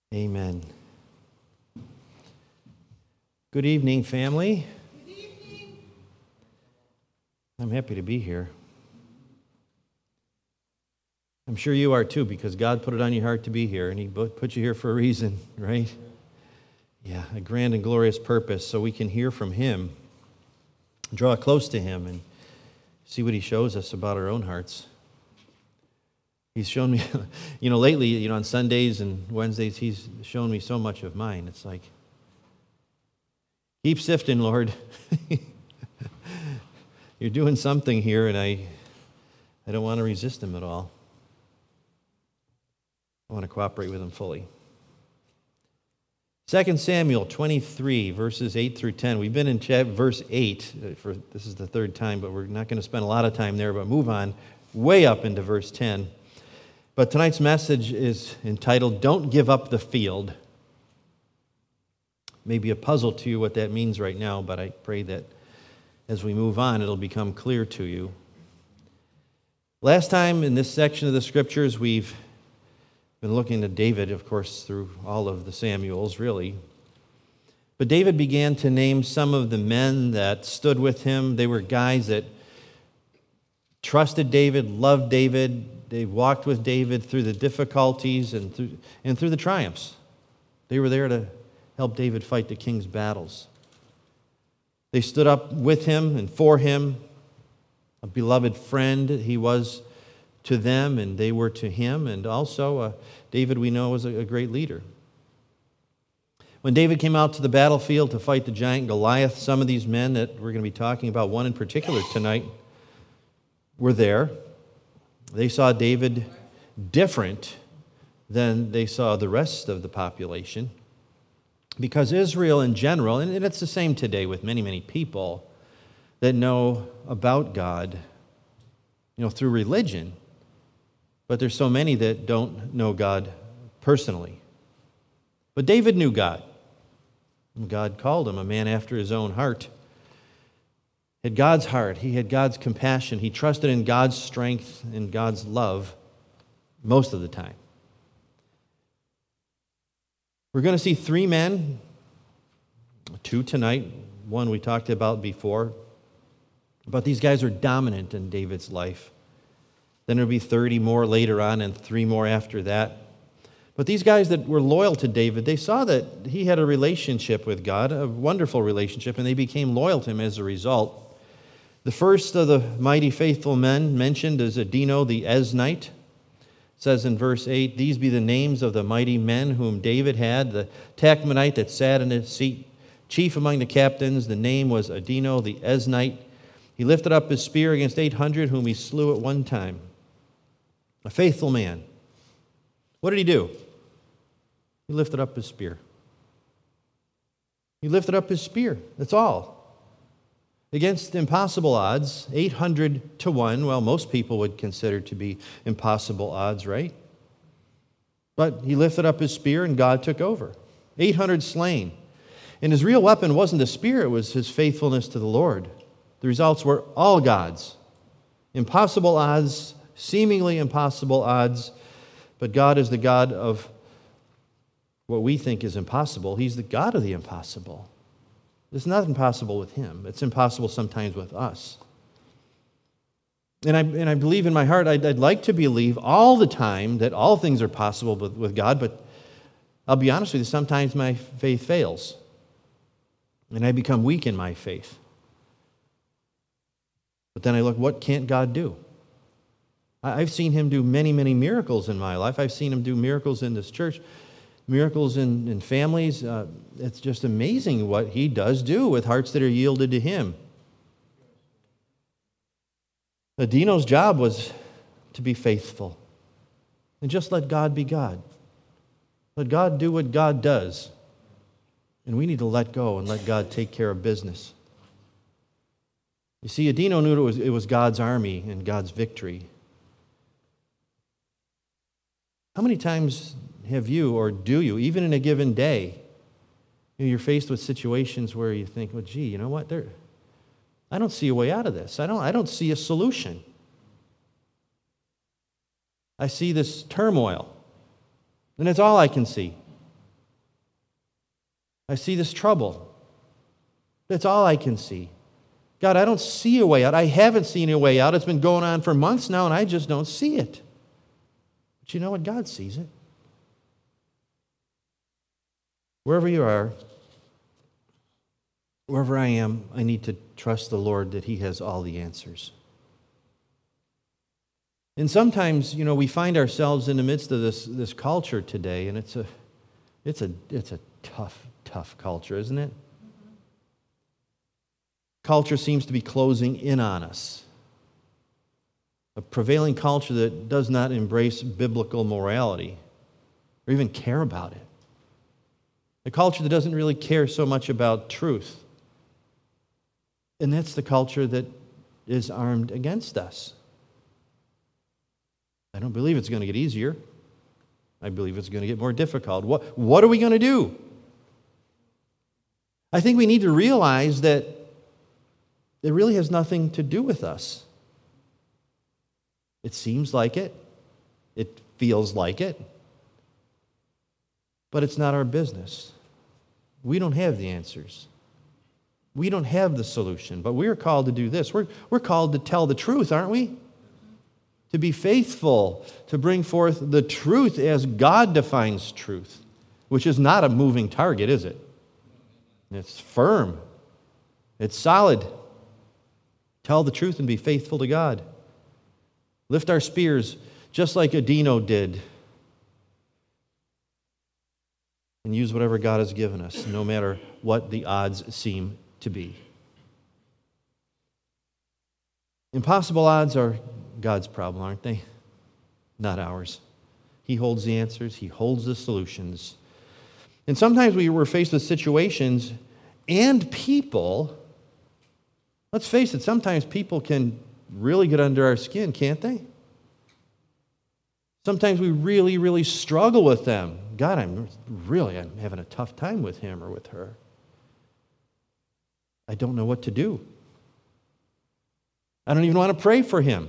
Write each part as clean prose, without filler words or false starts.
Amen. Good evening, family. Good evening. I'm happy to be here. I'm sure you are too, because God put it on your heart to be here, and He put you here for a reason, right? Yeah, a grand and glorious purpose, so we can hear from Him, draw close to Him, and see what He shows us about our own hearts. He's shown me, lately, on Sundays and Wednesdays, He's shown me so much of mine. It's like, keep sifting, Lord. You're doing something here, and I don't want to resist Him at all. I want to cooperate with Him fully. 2 Samuel 23, verses 8 through 10. We've been in verse 8. This is the third time, but we're not going to spend a lot of time there, but move on way up into verse 10. But tonight's message is entitled, Don't Give Up the Field. Maybe a puzzle to you what that means right now, but I pray that as we move on, it'll become clear to you. Last time in this section of the Scriptures, we've been looking at David, of course, through all of the Samuels, really. But David began to name some of the men that stood with him. They were guys that trusted David, loved David. They walked with David through the difficulties and through the triumphs. They were there to help David fight the king's battles. They stood up with him and for him. A beloved friend he was to them, and they were to him. And also, David, we know, was a great leader. When David came out to the battlefield to fight the giant Goliath, some of these men that we're going to be talking about, one in particular tonight, were there. They saw David different than they saw the rest of the population. Because Israel in general, and it's the same today with many, many people that know about God, through religion, but there's so many that don't know God personally. But David knew God. God called him a man after his own heart. He had God's heart. He had God's compassion. He trusted in God's strength and God's love most of the time. We're going to see three men, two tonight, one we talked about before. But these guys are dominant in David's life. Then there'll be 30 more later on and 3 more after that. But these guys that were loyal to David, they saw that he had a relationship with God, a wonderful relationship, and they became loyal to him as a result. The first of the mighty faithful men mentioned is Adino the Eznite. It says in verse 8, These be the names of the mighty men whom David had, the Tachmonite that sat in his seat. Chief among the captains, the name was Adino the Eznite. He lifted up his spear against 800 whom he slew at one time. A faithful man. What did he do? He lifted up his spear. He lifted up his spear. That's all. Against impossible odds, 800 to 1, well, most people would consider to be impossible odds, right? But he lifted up his spear and God took over. 800 slain. And his real weapon wasn't the spear, it was his faithfulness to the Lord. The results were all God's. Impossible odds, seemingly impossible odds, but God is the God of what we think is impossible. He's the God of the impossible. It's not impossible with Him. It's impossible sometimes with us. And I believe in my heart, I'd like to believe all the time that all things are possible with God, but I'll be honest with you, sometimes my faith fails. And I become weak in my faith. But then I look, what can't God do? I've seen Him do many, many miracles in my life. I've seen Him do miracles in this church, miracles in families. It's just amazing what He does do with hearts that are yielded to Him. Adino's job was to be faithful and just let God be God. Let God do what God does. And we need to let go and let God take care of business. You see, Adino knew it was God's army and God's victory. How many times have you, or do you, even in a given day, you're faced with situations where you think, well, gee, you know what? I don't see a way out of this. I don't see a solution. I see this turmoil, and that's all I can see. I see this trouble. That's all I can see. God, I don't see a way out. I haven't seen a way out. It's been going on for months now, and I just don't see it. But you know what? God sees it. Wherever you are, wherever I am, I need to trust the Lord that He has all the answers. And sometimes, we find ourselves in the midst of this culture today, and it's a tough culture, isn't it? Culture seems to be closing in on us. A prevailing culture that does not embrace biblical morality or even care about it. A culture that doesn't really care so much about truth. And that's the culture that is armed against us. I don't believe it's going to get easier. I believe it's going to get more difficult. What are we going to do? I think we need to realize that it really has nothing to do with us. It seems like it. It feels like it. But it's not our business. We don't have the answers. We don't have the solution. But we're called to do this. We're called to tell the truth, aren't we? To be faithful, to bring forth the truth as God defines truth, which is not a moving target, is it? It's firm. It's solid. Tell the truth and be faithful to God. Lift our spears just like Adino did. And use whatever God has given us, no matter what the odds seem to be. Impossible odds are God's problem, aren't they? Not ours. He holds the answers. He holds the solutions. And sometimes we're faced with situations and people. Let's face it, sometimes people can really get under our skin, can't they? Sometimes we really, really struggle with them. God, I'm having a tough time with him or with her. I don't know what to do. I don't even want to pray for him.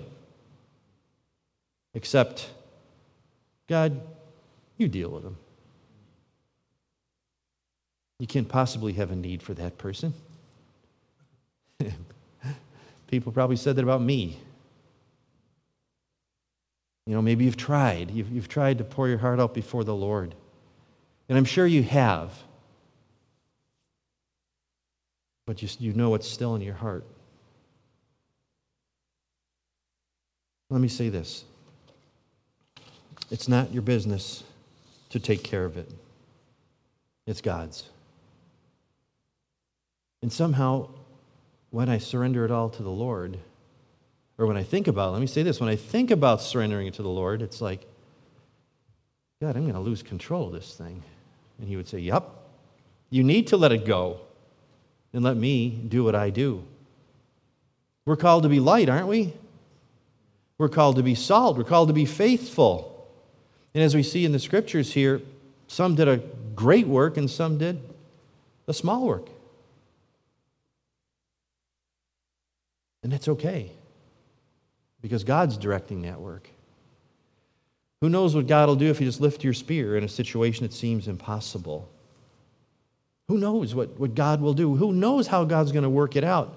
Except, God, you deal with him. You can't possibly have a need for that person. People probably said that about me. Maybe you've tried. You've tried to pour your heart out before the Lord. And I'm sure you have. But you know what's still in your heart. Let me say this. It's not your business to take care of it. It's God's. And somehow, when I surrender it all to the Lord, or when I think about it, let me say this, when I think about surrendering it to the Lord, it's like, God, I'm going to lose control of this thing. And he would say, yep, you need to let it go and let me do what I do. We're called to be light, aren't we? We're called to be salt. We're called to be faithful. And as we see in the scriptures here, some did a great work and some did a small work. And that's okay, because God's directing that work. Who knows what God will do if you just lift your spear in a situation that seems impossible? Who knows what God will do? Who knows how God's going to work it out?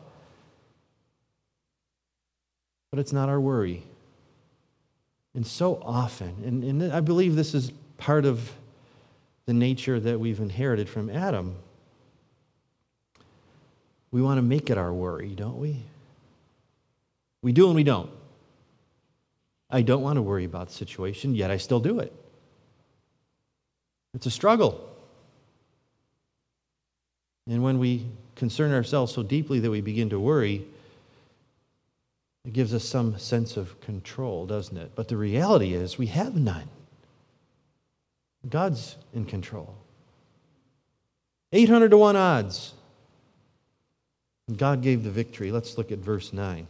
But it's not our worry. And so often, and I believe this is part of the nature that we've inherited from Adam, we want to make it our worry, don't we? We do and we don't. I don't want to worry about the situation, yet I still do it. It's a struggle. And when we concern ourselves so deeply that we begin to worry, it gives us some sense of control, doesn't it? But the reality is we have none. God's in control. 800 to 1 odds. God gave the victory. Let's look at verse 9.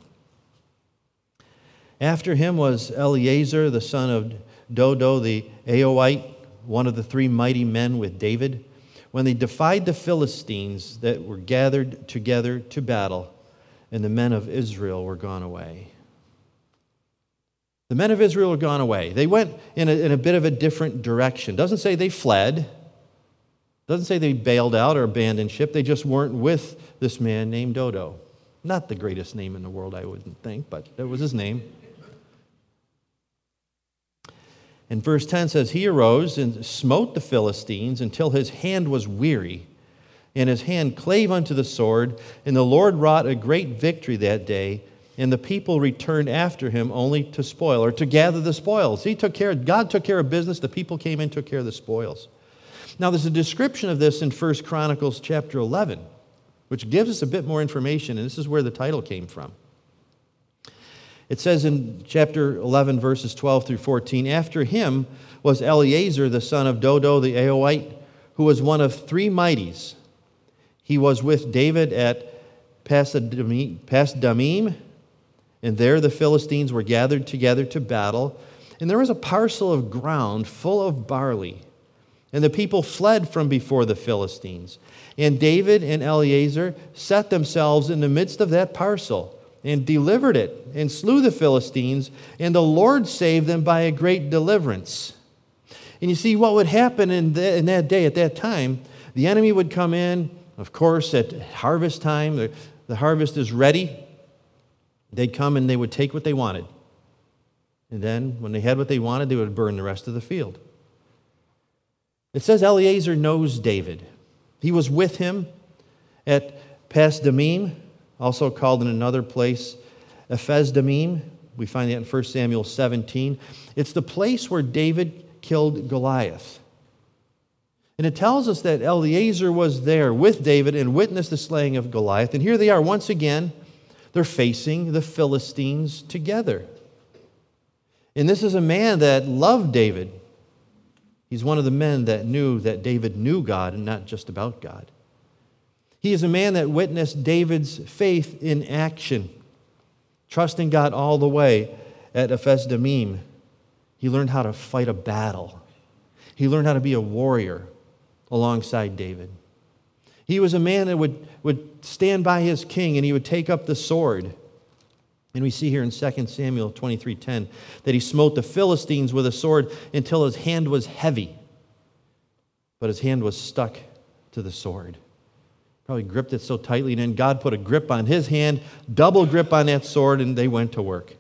After him was Eleazar, the son of Dodo, the Ahohite, one of the 3 mighty men with David, when they defied the Philistines that were gathered together to battle, and the men of Israel were gone away. The men of Israel were gone away. They went in a bit of a different direction. It doesn't say they fled. Doesn't say they bailed out or abandoned ship. They just weren't with this man named Dodo. Not the greatest name in the world, I wouldn't think, but that was his name. And verse 10 says, he arose and smote the Philistines until his hand was weary, and his hand clave unto the sword, and the Lord wrought a great victory that day, and the people returned after him only to spoil, or to gather the spoils. God took care of business, the people came in, took care of the spoils. Now there's a description of this in 1 Chronicles chapter 11, which gives us a bit more information, and this is where the title came from. It says in chapter 11, verses 12 through 14, after him was Eleazar, the son of Dodo the Ahohite, who was one of three mighties. He was with David at Pasdamim, and there the Philistines were gathered together to battle. And there was a parcel of ground full of barley, and the people fled from before the Philistines. And David and Eleazar set themselves in the midst of that parcel, and delivered it, and slew the Philistines, and the Lord saved them by a great deliverance. And you see, what would happen in that day, at that time, the enemy would come in, of course, at harvest time. The harvest is ready. They'd come and they would take what they wanted. And then, when they had what they wanted, they would burn the rest of the field. It says Eleazar knows David. He was with him at Pasdamim, also called in another place Ephes-Dammim. We find that in 1 Samuel 17. It's the place where David killed Goliath. And it tells us that Eleazar was there with David and witnessed the slaying of Goliath. And here they are once again. They're facing the Philistines together. And this is a man that loved David. He's one of the men that knew that David knew God and not just about God. He is a man that witnessed David's faith in action, trusting God all the way at Ephes-Dammim. He learned how to fight a battle. He learned how to be a warrior alongside David. He was a man that would stand by his king, and he would take up the sword. And we see here in 2 Samuel 23:10 that he smote the Philistines with a sword until his hand was heavy, but his hand was stuck to the sword. Probably gripped it so tightly, and then God put a grip on his hand, double grip on that sword, and they went to work.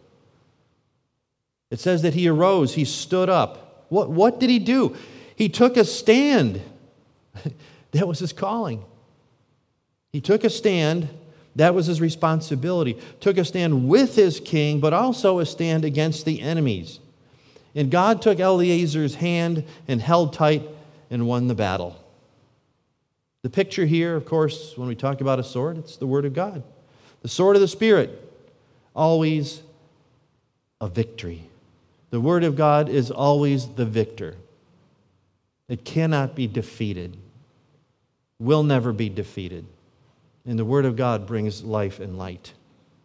It says that he arose, he stood up. What did he do? He took a stand. That was his calling. He took a stand. That was his responsibility. Took a stand with his king, but also a stand against the enemies. And God took Eleazar's hand and held tight and won the battle. The picture here, of course, when we talk about a sword, it's the Word of God. The sword of the Spirit, always a victory. The Word of God is always the victor. It cannot be defeated, will never be defeated. And the Word of God brings life and light.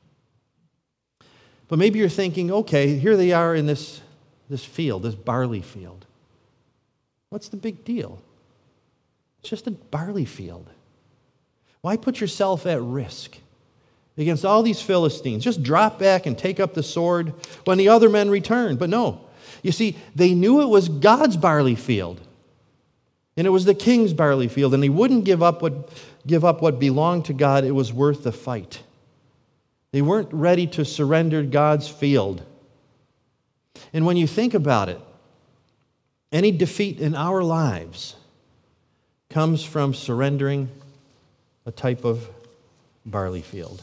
But maybe you're thinking, okay, here they are in this field, this barley field. What's the big deal? It's just a barley field. Why put yourself at risk against all these Philistines? Just drop back and take up the sword when the other men return. But no. You see, they knew it was God's barley field. And it was the king's barley field. And he wouldn't give up what belonged to God. It was worth the fight. They weren't ready to surrender God's field. And when you think about it, any defeat in our lives comes from surrendering a type of barley field.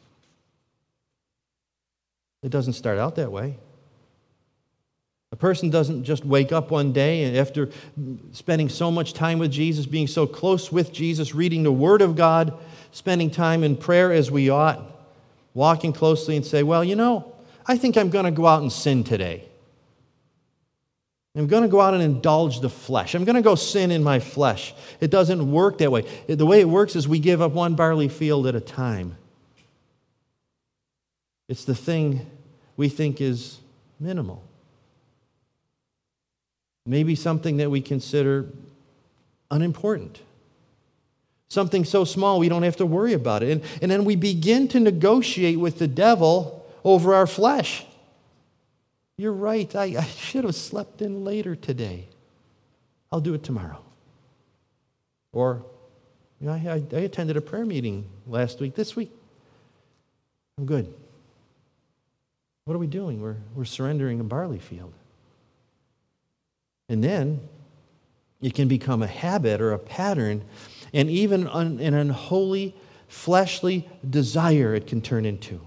It doesn't start out that way. A person doesn't just wake up one day and after spending so much time with Jesus, being so close with Jesus, reading the Word of God, spending time in prayer as we ought, walking closely and say, well, I think I'm going to go out and sin today. I'm going to go out and indulge the flesh. I'm going to go sin in my flesh. It doesn't work that way. The way it works is we give up one barley field at a time. It's the thing we think is minimal. Maybe something that we consider unimportant. Something so small we don't have to worry about it. And then we begin to negotiate with the devil over our flesh. You're right, I should have slept in later today. I'll do it tomorrow. Or, I attended a prayer meeting last week. This week, I'm good. What are we doing? We're surrendering a barley field. And then it can become a habit or a pattern, and even an unholy, fleshly desire it can turn into.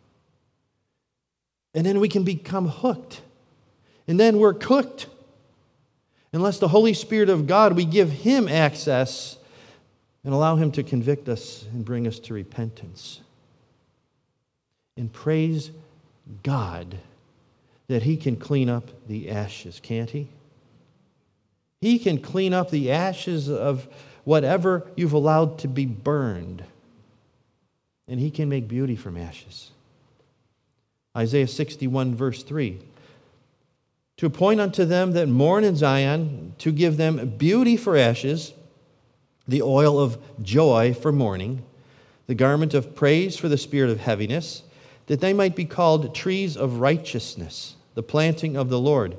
And then we can become hooked. And then we're cooked. Unless the Holy Spirit of God, we give Him access and allow Him to convict us and bring us to repentance. And praise God that He can clean up the ashes, can't He? He can clean up the ashes of whatever you've allowed to be burned. And He can make beauty from ashes. Isaiah 61, verse 3. To appoint unto them that mourn in Zion, to give them beauty for ashes, the oil of joy for mourning, the garment of praise for the spirit of heaviness, that they might be called trees of righteousness, the planting of the Lord,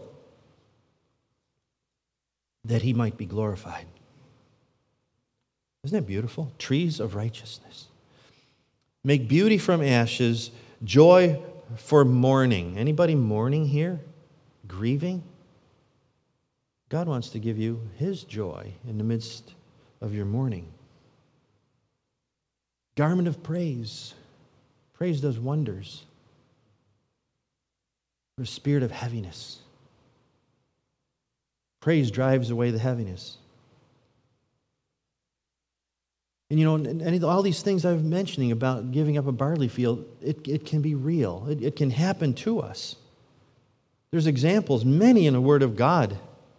that He might be glorified. Isn't that beautiful? Trees of righteousness. Make beauty from ashes, joy for mourning. Anybody mourning here? Grieving? God wants to give you His joy in the midst of your mourning. Garment of praise. Praise does wonders for a spirit of heaviness. Praise drives away the heaviness. And all these things I'm mentioning about giving up a barley field, it can be real. It can happen to us. There's examples, many in the Word of God.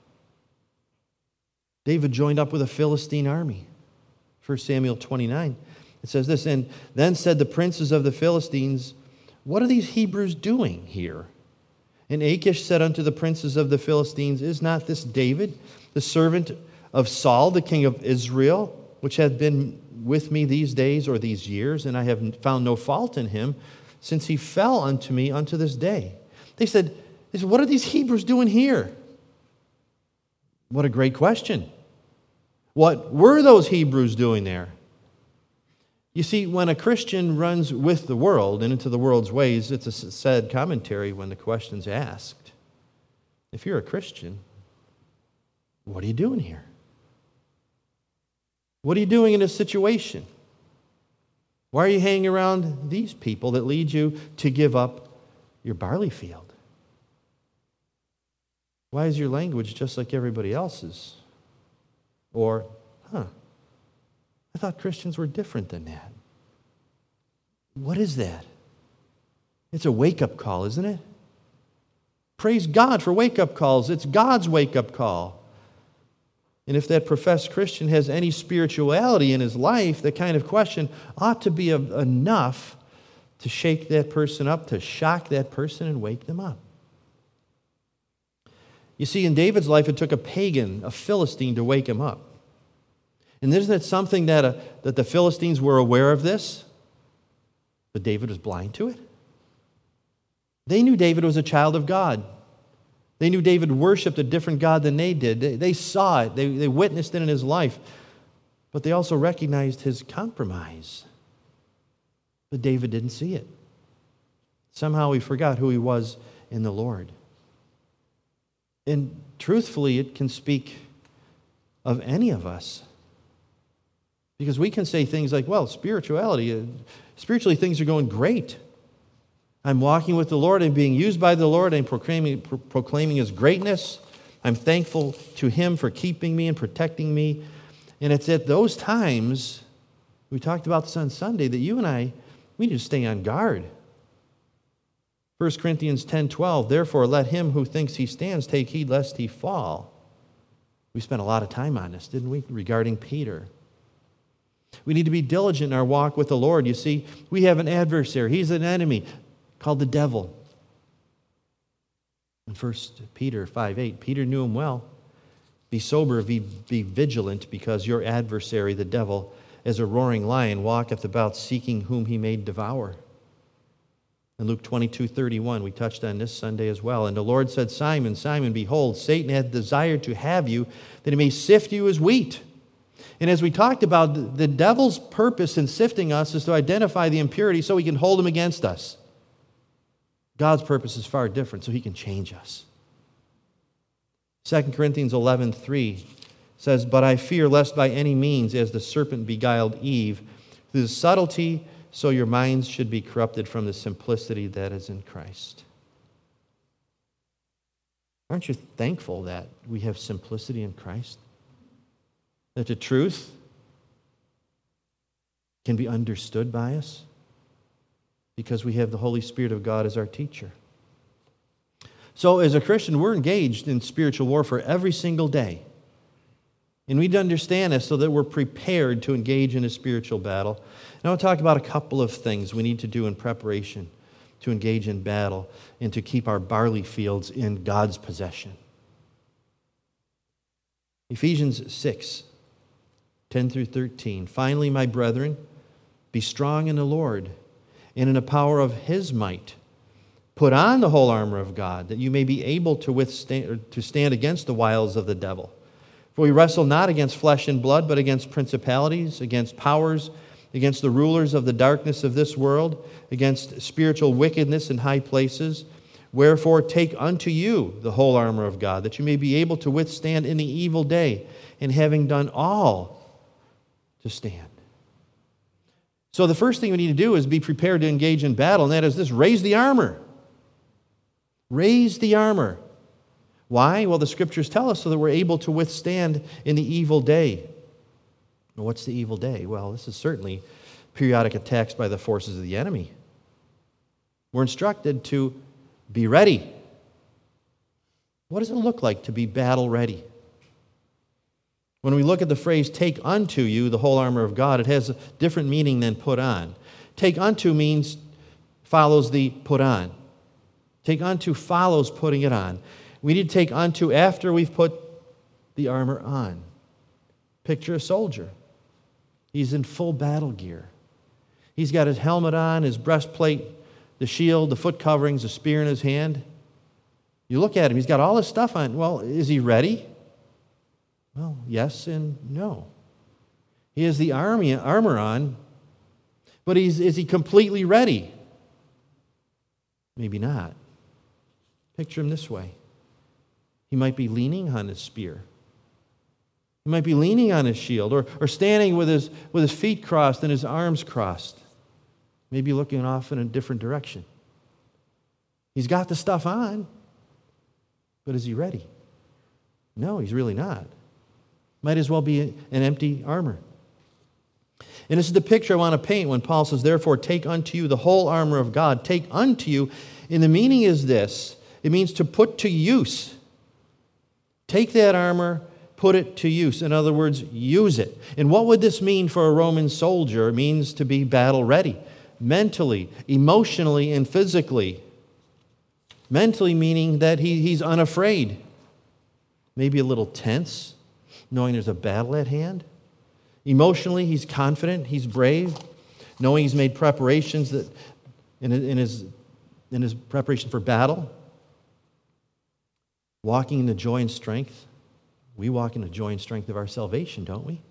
David joined up with a Philistine army. 1 Samuel 29. It says this, and then said the princes of the Philistines, what are these Hebrews doing here? And Achish said unto the princes of the Philistines, is not this David, the servant of Saul, the king of Israel, which hath been with me these days or these years, and I have found no fault in him, since he fell unto me unto this day? They said, what are these Hebrews doing here? What a great question. What were those Hebrews doing there? You see, when a Christian runs with the world and into the world's ways, it's a sad commentary when the question's asked. If you're a Christian, what are you doing here? What are you doing in this situation? Why are you hanging around these people that lead you to give up your barley field? Why is your language just like everybody else's? Or, I thought Christians were different than that. What is that? It's a wake-up call, isn't it? Praise God for wake-up calls. It's God's wake-up call. And if that professed Christian has any spirituality in his life, that kind of question ought to be enough to shake that person up, to shock that person and wake them up. You see, in David's life, it took a pagan, a Philistine, to wake him up. And isn't it something that the Philistines were aware of this? But David was blind to it. They knew David was a child of God. They knew David worshiped a different God than they did. They saw it. They witnessed it in his life. But they also recognized his compromise. But David didn't see it. Somehow he forgot who he was in the Lord. And truthfully, it can speak of any of us. Because we can say things like, well, spiritually things are going great. I'm walking with the Lord. I'm being used by the Lord. I'm proclaiming His greatness. I'm thankful to Him for keeping me and protecting me. And it's at those times, we talked about this on Sunday, that you and I, we need to stay on guard. 1 Corinthians 10:12, therefore let him who thinks he stands take heed lest he fall. We spent a lot of time on this, didn't we, regarding Peter. We need to be diligent in our walk with the Lord. You see, we have an adversary. He's an enemy called the devil. In 1 Peter 5:8, Peter knew him well. Be sober, be vigilant, because your adversary, the devil, as a roaring lion, walketh about seeking whom he may devour. In Luke 22:31, we touched on this Sunday as well. And the Lord said, Simon, Simon, behold, Satan hath desired to have you, that he may sift you as wheat. And as we talked about, the devil's purpose in sifting us is to identify the impurity so he can hold them against us. God's purpose is far different, so he can change us. 2 Corinthians 11:3 says, "But I fear lest by any means, as the serpent beguiled Eve, through the subtlety, so your minds should be corrupted from the simplicity that is in Christ." Aren't you thankful that we have simplicity in Christ? That the truth can be understood by us because we have the Holy Spirit of God as our teacher. So as a Christian, we're engaged in spiritual warfare every single day. And we need to understand this so that we're prepared to engage in a spiritual battle. And I want to talk about a couple of things we need to do in preparation to engage in battle and to keep our barley fields in God's possession. Ephesians 6:10-13. "Finally, my brethren, be strong in the Lord and in the power of his might. Put on the whole armor of God, that you may be able to stand against the wiles of the devil. For we wrestle not against flesh and blood, but against principalities, against powers, against the rulers of the darkness of this world, against spiritual wickedness in high places. Wherefore take unto you the whole armor of God, that you may be able to withstand in the evil day, and having done all, to stand." So the first thing we need to do is be prepared to engage in battle, and that is this: raise the armor. Raise the armor. Why? Well, the Scriptures tell us so that we're able to withstand in the evil day. Well, what's the evil day? Well, this is certainly periodic attacks by the forces of the enemy. We're instructed to be ready. What does it look like to be battle ready? When we look at the phrase, "take unto you the whole armor of God," it has a different meaning than put on. Take unto means follows the put on. Take unto follows putting it on. We need to take unto after we've put the armor on. Picture a soldier. He's in full battle gear. He's got his helmet on, his breastplate, the shield, the foot coverings, a spear in his hand. You look at him, he's got all this stuff on. Well, is he ready? Well, yes and no. He has the armor on, but is he completely ready? Maybe not. Picture him this way. He might be leaning on his spear. He might be leaning on his shield, or standing with his feet crossed and his arms crossed, maybe looking off in a different direction. He's got the stuff on, but is he ready? No, he's really not. Might as well be an empty armor. And this is the picture I want to paint when Paul says, "Therefore take unto you the whole armor of God." Take unto you, and the meaning is this: it means to put to use. Take that armor, put it to use. In other words, use it. And what would this mean for a Roman soldier? It means to be battle ready, mentally, emotionally, and physically. Mentally meaning that he's unafraid, maybe a little tense, knowing there's a battle at hand. Emotionally, he's confident, he's brave, knowing he's made preparations that in his preparation for battle. Walking in the joy and strength. We walk in the joy and strength of our salvation, don't we?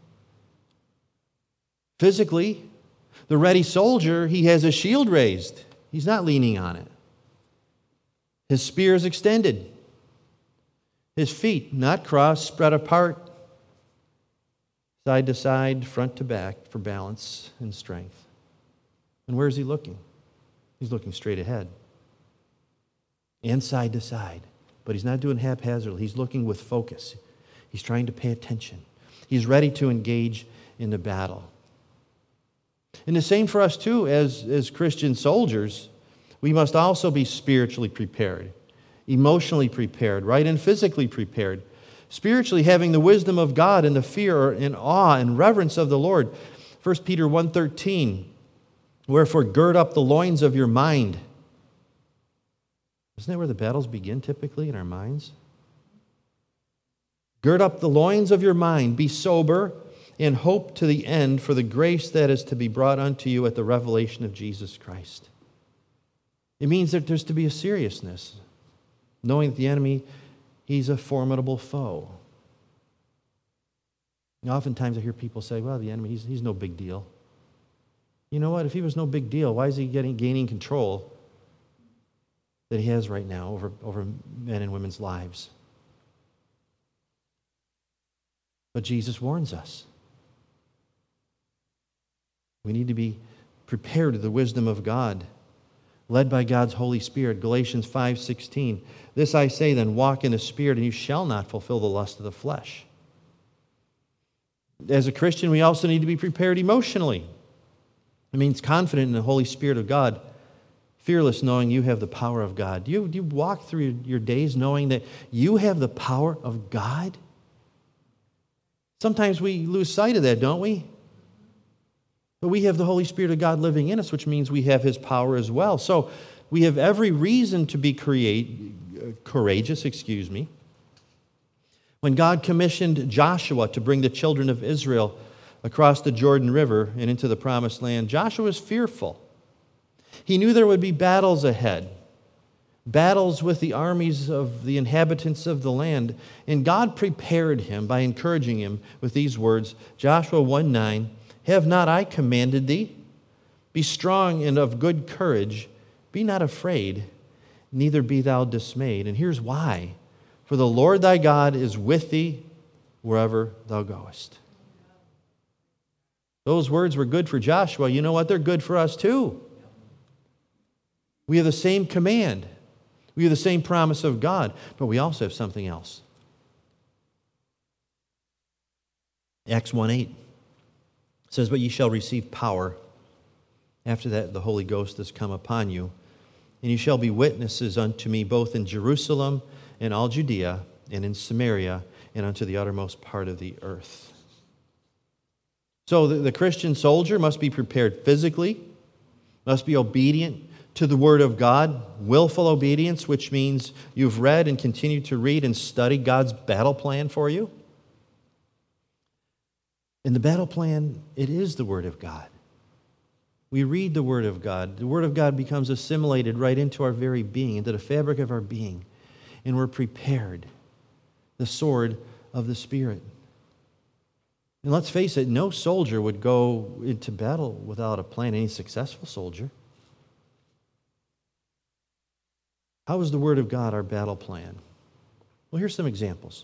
Physically, the ready soldier, he has a shield raised. He's not leaning on it. His spear is extended. His feet not crossed, spread apart, side to side, front to back for balance and strength. And where is he looking? He's looking straight ahead and side to side. But he's not doing haphazardly. He's looking with focus. He's trying to pay attention. He's ready to engage in the battle. And the same for us too, as Christian soldiers. We must also be spiritually prepared, emotionally prepared, right, and physically prepared. Spiritually, having the wisdom of God and the fear and awe and reverence of the Lord. 1 Peter 1:13, "Wherefore gird up the loins of your mind." Isn't that where the battles begin typically, in our minds? "Gird up the loins of your mind, be sober, and hope to the end for the grace that is to be brought unto you at the revelation of Jesus Christ." It means that there's to be a seriousness, knowing that the enemy, he's a formidable foe. Oftentimes I hear people say, well, the enemy, he's no big deal. You know what? If he was no big deal, why is he gaining control that he has right now over men and women's lives? But Jesus warns us. We need to be prepared to the wisdom of God, led by God's Holy Spirit. Galatians 5:16. This I say then, walk in the Spirit, and you shall not fulfill the lust of the flesh. As a Christian, we also need to be prepared emotionally. It means confident in the Holy Spirit of God, fearless, knowing you have the power of God. Do you walk through your days knowing that you have the power of God? Sometimes we lose sight of that, don't we? But we have the Holy Spirit of God living in us, which means we have His power as well. So we have every reason to be courageous. When God commissioned Joshua to bring the children of Israel across the Jordan River and into the Promised Land, Joshua was fearful. He knew there would be battles ahead, battles with the armies of the inhabitants of the land, and God prepared him by encouraging him with these words, Joshua 1:9, have not I commanded thee? Be strong and of good courage. Be not afraid, neither be thou dismayed. And here's why. For the Lord thy God is with thee wherever thou goest. Those words were good for Joshua. You know what? They're good for us too. We have the same command. We have the same promise of God. But we also have something else. Acts 1:8 says, but ye shall receive power. After that, the Holy Ghost has come upon you. And you shall be witnesses unto me both in Jerusalem and all Judea and in Samaria and unto the uttermost part of the earth. So the Christian soldier must be prepared physically, must be obedient to the Word of God, willful obedience, which means you've read and continue to read and study God's battle plan for you. In the battle plan, it is the Word of God. We read the Word of God. The Word of God becomes assimilated right into our very being, into the fabric of our being. And we're prepared. The sword of the Spirit. And let's face it, no soldier would go into battle without a plan, any successful soldier. How is the Word of God our battle plan? Well, here's some examples.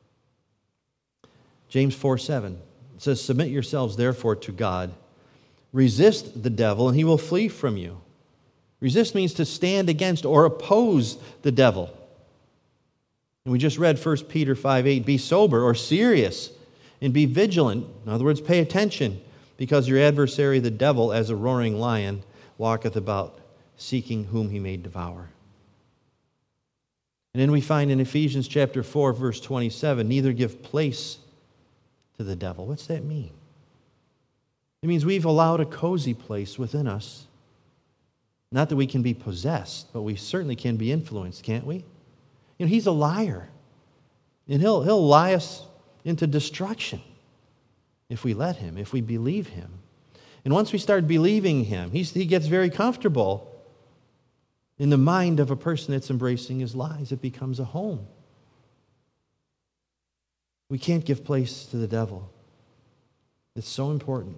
James 4:7. It says, submit yourselves therefore to God. Resist the devil and he will flee from you. Resist means to stand against or oppose the devil. And we just read 1 Peter 5:8, be sober or serious and be vigilant. In other words, pay attention, because your adversary, the devil, as a roaring lion, walketh about, seeking whom he may devour. And then we find in Ephesians chapter 4, verse 27, neither give place to the devil. What's that mean? It means we've allowed a cozy place within us. Not that we can be possessed, but we certainly can be influenced, can't we? You know, he's a liar. And he'll lie us into destruction if we let him, if we believe him. And once we start believing him, he gets very comfortable in the mind of a person that's embracing his lies. It becomes a home. We can't give place to the devil. It's so important.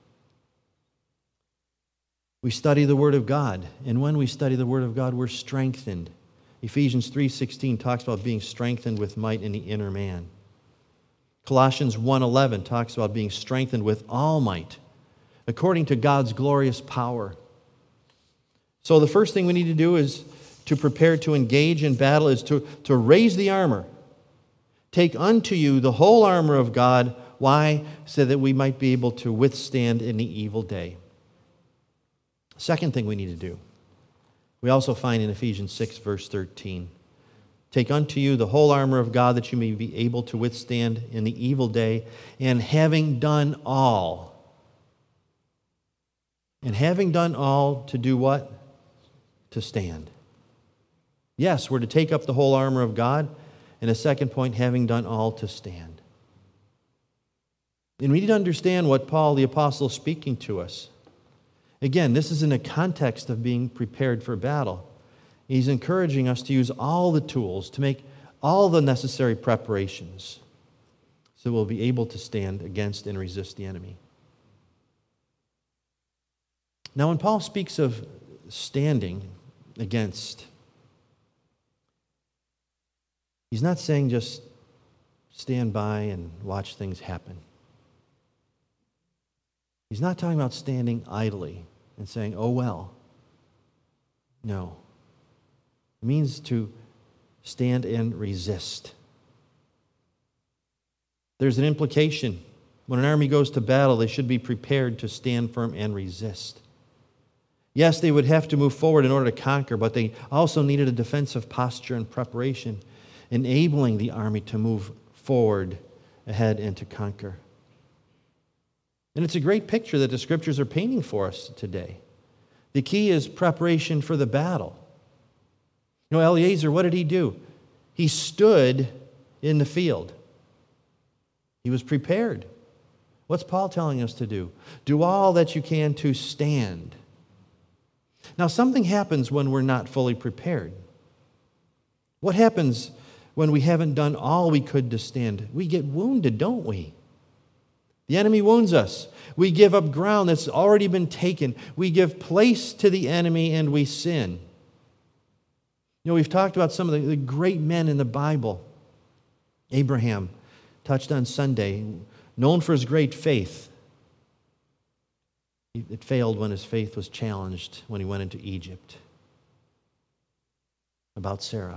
We study the Word of God, and when we study the Word of God, we're strengthened. Ephesians 3:16 talks about being strengthened with might in the inner man. Colossians 1:11 talks about being strengthened with all might, according to God's glorious power. So the first thing we need to do is to prepare to engage in battle is to raise the armor. Take unto you the whole armor of God. Why? So that we might be able to withstand in the evil day. Second thing we need to do, we also find in Ephesians 6, verse 13. Take unto you the whole armor of God, that you may be able to withstand in the evil day, and having done all. And having done all, to do what? To stand. Yes, we're to take up the whole armor of God. And a second point, having done all, to stand. And we need to understand what Paul the Apostle is speaking to us. Again, this is in a context of being prepared for battle. He's encouraging us to use all the tools, to make all the necessary preparations. so we'll be able to stand against and resist the enemy. Now, when Paul speaks of standing against, he's not saying just stand by and watch things happen. He's not talking about standing idly and saying, oh well. No. It means to stand and resist. There's an implication. When an army goes to battle, they should be prepared to stand firm and resist. Yes, they would have to move forward in order to conquer, but they also needed a defensive posture and preparation, enabling the army to move forward ahead and to conquer. And it's a great picture that the Scriptures are painting for us today. The key is preparation for the battle. You know, Eliezer, what did he do? He stood in the field. He was prepared. What's Paul telling us to do? Do all that you can to stand. Now, something happens when we're not fully prepared. What happens when we haven't done all we could to stand? We get wounded, don't we? The enemy wounds us. We give up ground that's already been taken. We give place to the enemy and we sin. You know, we've talked about some of the great men in the Bible. Abraham, touched on Sunday, known for his great faith. It failed when his faith was challenged when he went into Egypt. About Sarah.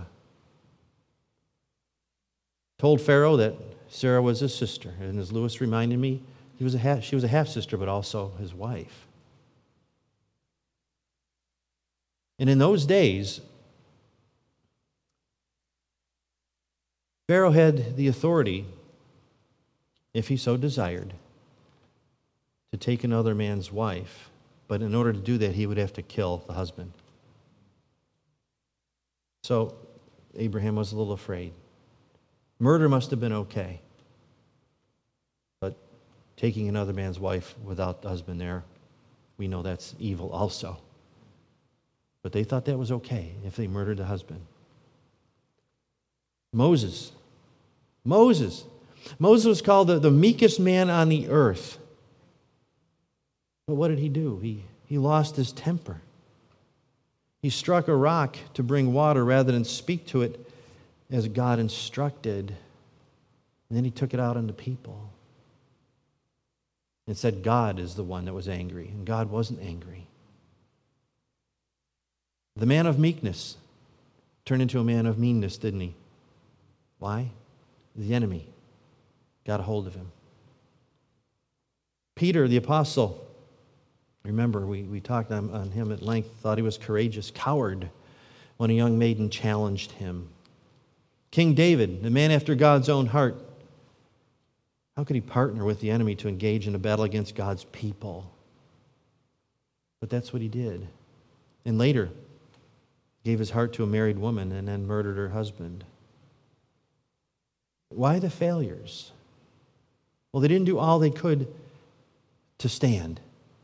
Told Pharaoh that Sarah was his sister. And as Lewis reminded me, she was a half-sister, but also his wife. And in those days, Pharaoh had the authority, if he so desired, to take another man's wife. But in order to do that, he would have to kill the husband. So Abraham was a little afraid. Murder must have been okay. But taking another man's wife without the husband there, we know that's evil also. But they thought that was okay if they murdered the husband. Moses was called the meekest man on the earth. But what did he do? He lost his temper. He struck a rock to bring water rather than speak to it as God instructed. And then he took it out on the people. And said God is the one that was angry. And God wasn't angry. The man of meekness turned into a man of meanness, didn't he? Why? The enemy got a hold of him. Peter, the apostle, remember, we talked on him at length, thought he was courageous, coward when a young maiden challenged him. King David, the man after God's own heart, how could he partner with the enemy to engage in a battle against God's people? But that's what he did. And later, gave his heart to a married woman and then murdered her husband. Why the failures? Well, they didn't do all they could to stand.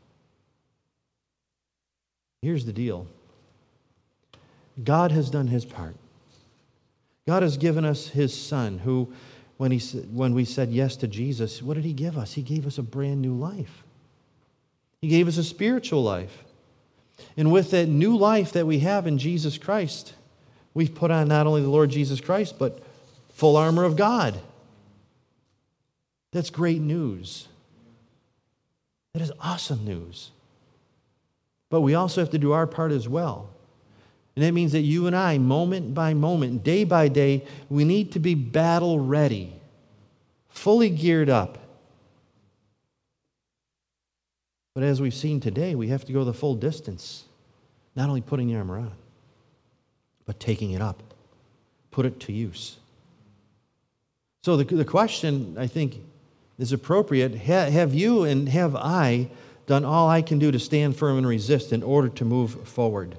Here's the deal. God has done his part. God has given us his Son, who, when we said yes to Jesus, what did he give us? He gave us a brand new life. He gave us a spiritual life. And with that new life that we have in Jesus Christ, we've put on not only the Lord Jesus Christ, but full armor of God. That's great news. That is awesome news. But we also have to do our part as well. And that means that you and I, moment by moment, day by day, we need to be battle ready, fully geared up. But as we've seen today, we have to go the full distance, not only putting the armor on, but taking it up, put it to use. So the question, I think, is appropriate. Have you and have I done all I can do to stand firm and resist in order to move forward?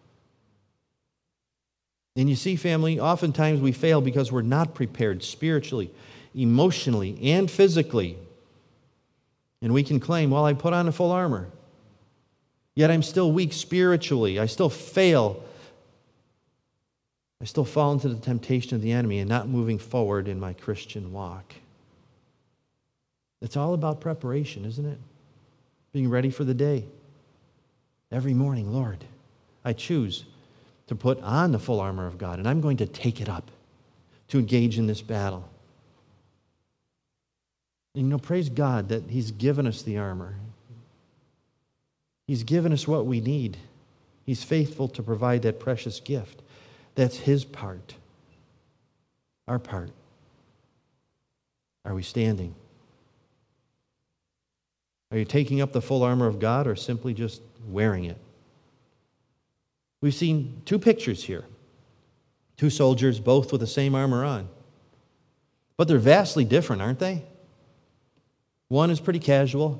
And you see, family, oftentimes we fail because we're not prepared spiritually, emotionally, and physically. And we can claim, well, I put on a full armor, yet I'm still weak spiritually. I still fail. I still fall into the temptation of the enemy and not moving forward in my Christian walk. It's all about preparation, isn't it? Being ready for the day. Every morning, Lord, I choose to put on the full armor of God, and I'm going to take it up to engage in this battle. And praise God that He's given us the armor. He's given us what we need. He's faithful to provide that precious gift. That's His part. Our part. Are we standing? Are you taking up the full armor of God or simply just wearing it? We've seen two pictures here. Two soldiers, both with the same armor on. But they're vastly different, aren't they? One is pretty casual.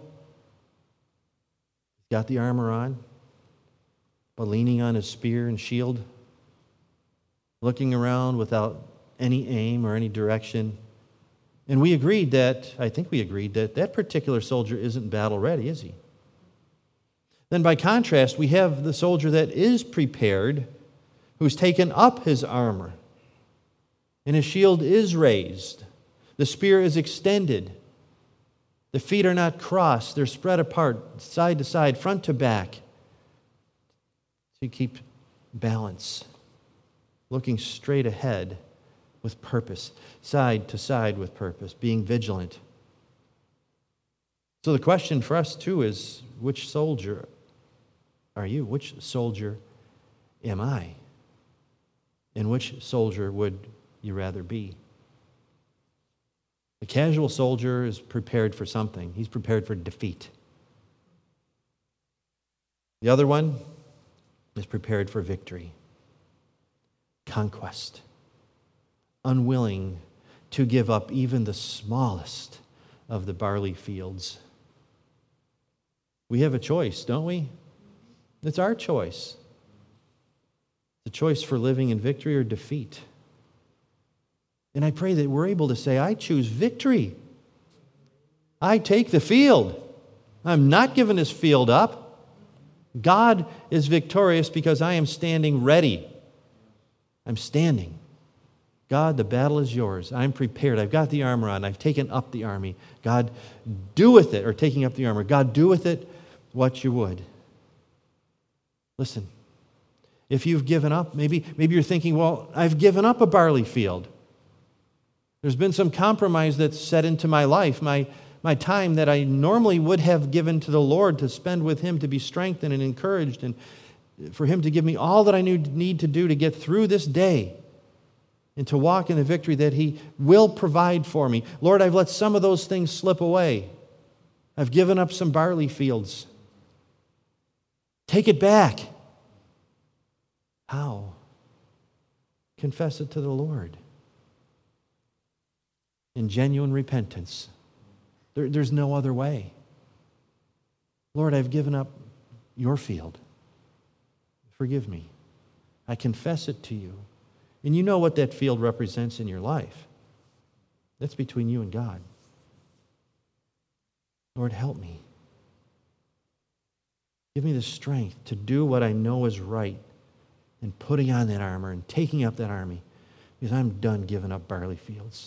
He's got the armor on, but leaning on his spear and shield, looking around without any aim or any direction. And I think we agreed that particular soldier isn't battle ready, is he? Then by contrast, we have the soldier that is prepared, who's taken up his armor, and his shield is raised. The spear is extended. The feet are not crossed. They're spread apart, side to side, front to back. So you keep balance, looking straight ahead with purpose, side to side with purpose, being vigilant. So the question for us, too, is which soldier are you? Which soldier am I? And which soldier would you rather be? The casual soldier is prepared for something. He's prepared for defeat. The other one is prepared for victory, conquest, unwilling to give up even the smallest of the barley fields. We have a choice, don't we? It's our choice. The choice for living in victory or defeat. And I pray that we're able to say, I choose victory. I take the field. I'm not giving this field up. God is victorious because I am standing ready. I'm standing. God, the battle is yours. I'm prepared. I've got the armor on. I've taken up the army. God, do with it, or taking up the armor. God, do with it what you would. Listen, if you've given up, maybe you're thinking, well, I've given up a barley field. There's been some compromise that's set into my life, my time that I normally would have given to the Lord to spend with Him, to be strengthened and encouraged, and for Him to give me all that I need to do to get through this day and to walk in the victory that He will provide for me. Lord, I've let some of those things slip away. I've given up some barley fields. Take it back. How? Confess it to the Lord. In genuine repentance. There's no other way. Lord, I've given up your field. Forgive me. I confess it to you. And you know what that field represents in your life. That's between you and God. Lord, help me. Give me the strength to do what I know is right and putting on that armor and taking up that army, because I'm done giving up barley fields.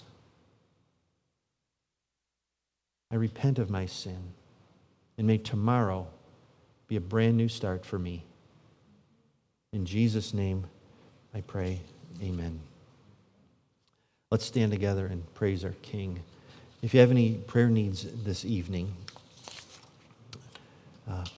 I repent of my sin, and may tomorrow be a brand new start for me. In Jesus' name I pray, amen. Let's stand together and praise our King. If you have any prayer needs this evening,